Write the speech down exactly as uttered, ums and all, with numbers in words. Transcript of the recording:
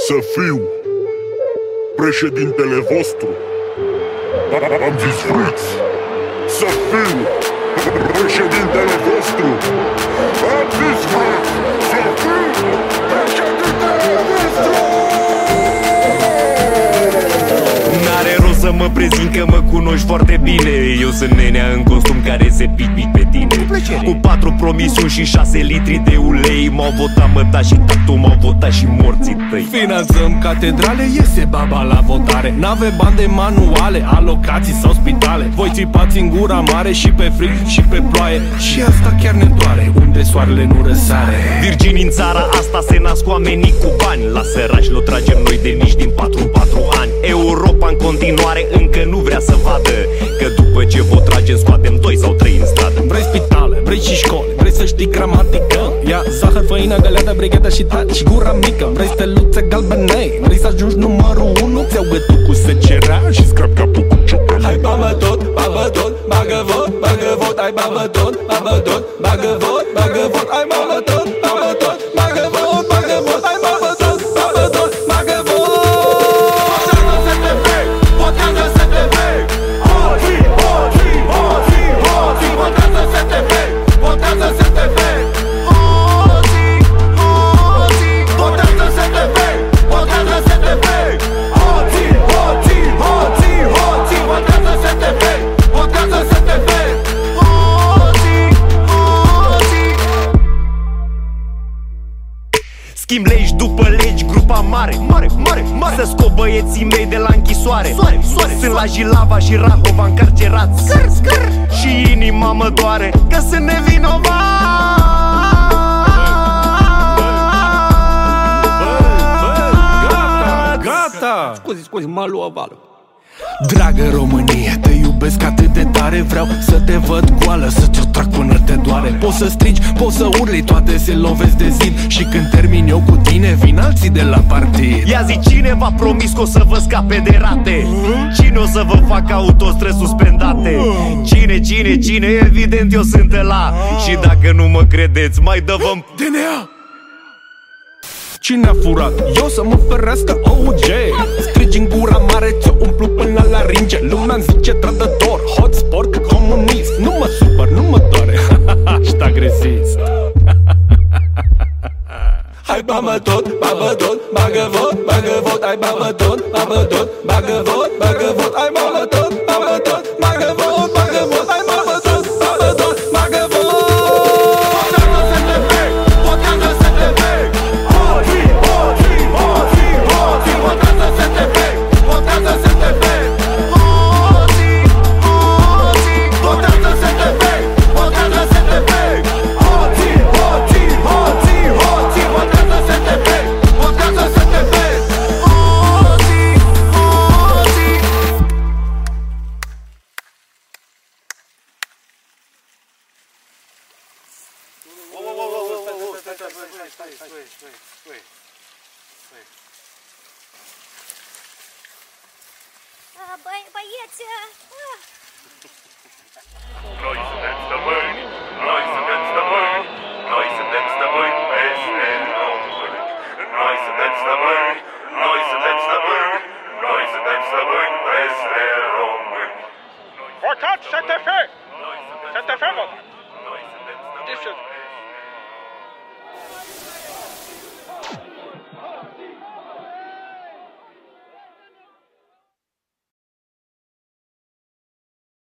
să fiu președintele vostru. Am zis vreți să fiu președintele vostru. Am zis vreți să fiu președintele vostru. N-are rost să mă prezint că mă cunoști foarte bine. Eu sunt nenea în costum care se pic-pic pe tine. Cu patru promisiuni și șase litri de ulei. M-au votat măta și tatu, m-au votat și morții tăi. Finanțăm catedrale, iese baba la votare. N-ave bani de manuale, alocații sau spitale. Voi țipați în gura mare și pe frig și pe ploaie. Și asta chiar ne doare, unde soarele nu răsare. Virgini în țara asta se nasc oamenii cu bani. La sărași l-o tragem noi de nici din patru în patru ani. Europa în continuare încă nu vrea să vadă că după ce vă tragem scoatem doi sau trei în stradă. Vrei spitale, vrei și școli, vrei să știi gramatică. Ia zahăr, făină, găleată, brigheta și taci, gura mică. Vrei steluțe galbenei, vrei să ajungi numărul unu. Ți-au gătul cu secerea și scrap capul cu ciocălei. Hai babă tot, babă tot, bagă vot, bagă vot. Hai babă tot, babă tot, bagă vot, bagă vot. Hai babă tot, babă tot, bagă vot, bagă vot. Hai babă tot, babă tot, bagă vot. Schimb legi după legi, grupa mare, mare, mare, mare. Să scop băieții mei de la închisoare. Soare, soare, sunt la Jilava și Rahova încarcerați. Scăr, scăr. Și inima mă doare că sunt nevinovați. Gata, gata. Scuzi, scuzi, m-a luat valul. Dragă Românie, te iubesc atât de tare. Vreau să te văd goală, să ți-o trag până te doare. Poți să strigi, poți să urli, toate se lovesc de zid. Și când termin eu cu tine, vin alții de la partid. Ia zi, cine v-a promis că o să vă scape de rate? Cine o să vă facă autostrăzi suspendate? Cine, cine, cine? Evident eu sunt ăla. Și dacă nu mă credeți, mai dă-vă D N A. Cine a furat? Eu să mă ferească O G. Strigi în gura mare, ți-o umplu până la ringe. Lumea-mi zice trădător, hot sport, comunist. Nu mă supăr, nu mă doare, ești agresist. Hai babă tot, babă tot, bagă vot, bagă vot. Hai babă tot, babă tot, bagă vot, bagă vot. Hai babă tot, babă tot, bagă vot, bagă vot. Hai babă tot, babă tot, bagă vot. Băieți! Noi suntem stăpâni, noi suntem stăpâni, noi suntem stăpâni peste români. Noi suntem stăpâni, noi suntem stăpâni, noi suntem stăpâni peste români. Votați S T F!